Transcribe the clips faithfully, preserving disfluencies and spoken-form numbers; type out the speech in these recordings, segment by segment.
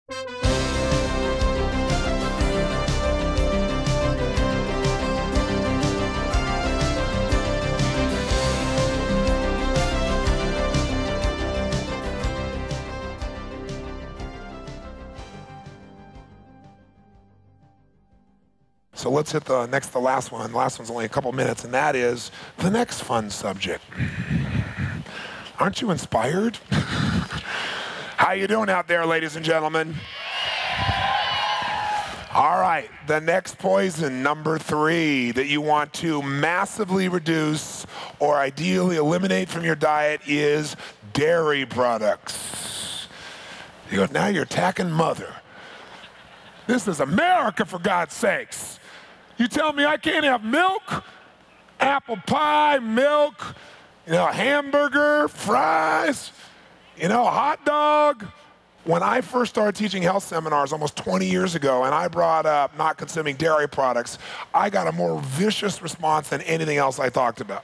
So let's hit the next, the last one. The last one's only a couple minutes, and that is the next fun subject. Aren't you inspired? How you doing out there, ladies and gentlemen? All right, the next poison, number three, that you want to massively reduce or ideally eliminate from your diet is dairy products. You go, now you're attacking mother. This is America, for God's sakes. You tell me I can't have milk, apple pie, milk, you know, hamburger, fries, you know, a hot dog. When I first started teaching health seminars almost twenty years ago, and I brought up not consuming dairy products, I got a more vicious response than anything else I talked about.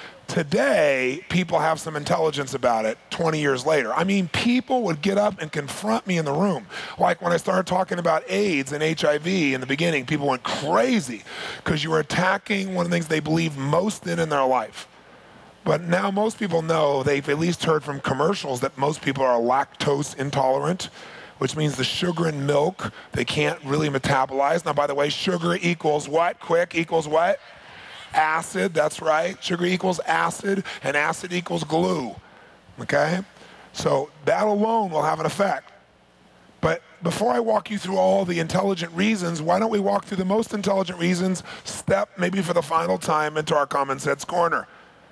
Today, people have some intelligence about it twenty years later. I mean, people would get up and confront me in the room. Like when I started talking about AIDS and H I V in the beginning, people went crazy because you were attacking one of the things they believe most in in their life. But now most people know, they've at least heard from commercials, that most people are lactose intolerant, which means the sugar in milk they can't really metabolize. Now, by the way, sugar equals what? Quick, equals what? Acid, that's right. Sugar equals acid, and acid equals glue, okay? So that alone will have an effect. But before I walk you through all the intelligent reasons, why don't we walk through the most intelligent reasons, step maybe for the final time into our Common Sense Corner.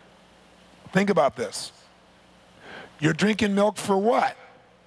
Think about this. You're drinking milk for what?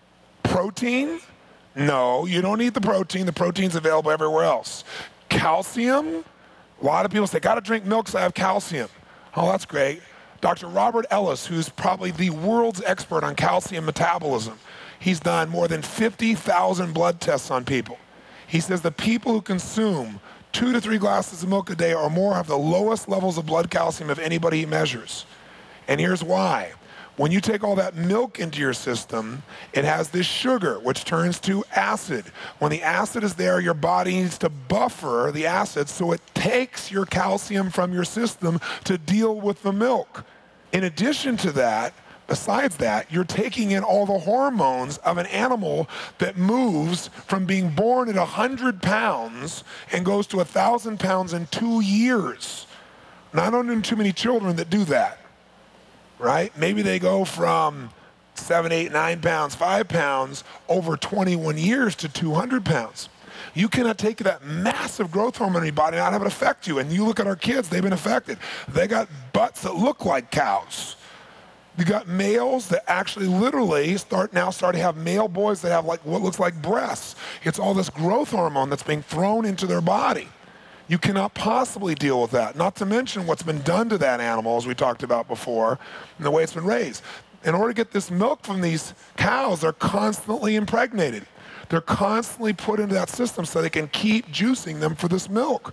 Protein? No, you don't need the protein. The protein's available everywhere else. Calcium? A lot of people say, gotta drink milk because I have calcium. Oh, that's great. Doctor Robert Ellis, who's probably the world's expert on calcium metabolism, he's done more than fifty thousand blood tests on people. He says the people who consume two to three glasses of milk a day or more have the lowest levels of blood calcium of anybody he measures. And here's why. When you take all that milk into your system, it has this sugar, which turns to acid. When the acid is there, your body needs to buffer the acid, so it takes your calcium from your system to deal with the milk. In addition to that, besides that, you're taking in all the hormones of an animal that moves from being born at one hundred pounds and goes to one thousand pounds in two years. Now, I don't know too many children that do that. Right? Maybe they go from seven, eight, nine pounds, five pounds over twenty-one years to two hundred pounds. You cannot take that massive growth hormone in your body and not have it affect you. And you look at our kids, they've been affected. They got butts that look like cows. You got males that actually literally start now start to have male boys that have like what looks like breasts. It's all this growth hormone that's being thrown into their body. You cannot possibly deal with that, not to mention what's been done to that animal, as we talked about before, and the way it's been raised. In order to get this milk from these cows, they're constantly impregnated. They're constantly put into that system so they can keep juicing them for this milk.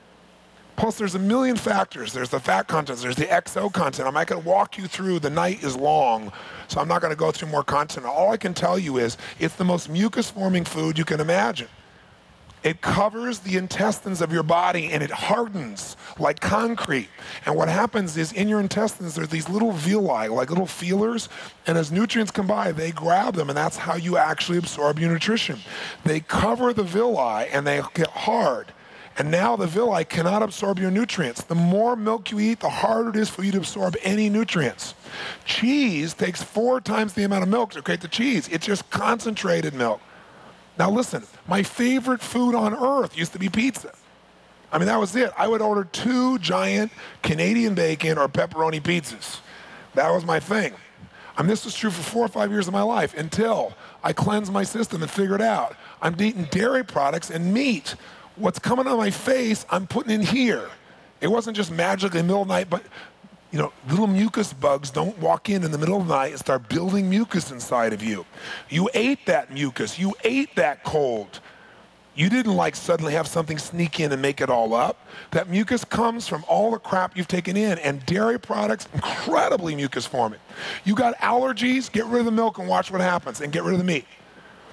Plus, there's a million factors. There's the fat content, there's the X O content. I'm not going to walk you through, the night is long, so I'm not going to go through more content. All I can tell you is it's the most mucus-forming food you can imagine. It covers the intestines of your body and it hardens like concrete. And what happens is in your intestines, there's these little villi, like little feelers, and as nutrients come by, they grab them, and that's how you actually absorb your nutrition. They cover the villi and they get hard. And now the villi cannot absorb your nutrients. The more milk you eat, the harder it is for you to absorb any nutrients. Cheese takes four times the amount of milk to create the cheese. It's just concentrated milk. Now listen, my favorite food on earth used to be pizza. I mean, that was it. I would order two giant Canadian bacon or pepperoni pizzas. That was my thing. I mean, this was true for four or five years of my life until I cleansed my system and figured out I'm eating dairy products and meat. What's coming on my face, I'm putting in here. It wasn't just magically in the middle of the night, but you know, little mucus bugs don't walk in in the middle of the night and start building mucus inside of you. You ate that mucus. You ate that cold. You didn't like suddenly have something sneak in and make it all up. That mucus comes from all the crap you've taken in, and dairy products, incredibly mucus forming. You got allergies, get rid of the milk and watch what happens, and get rid of the meat.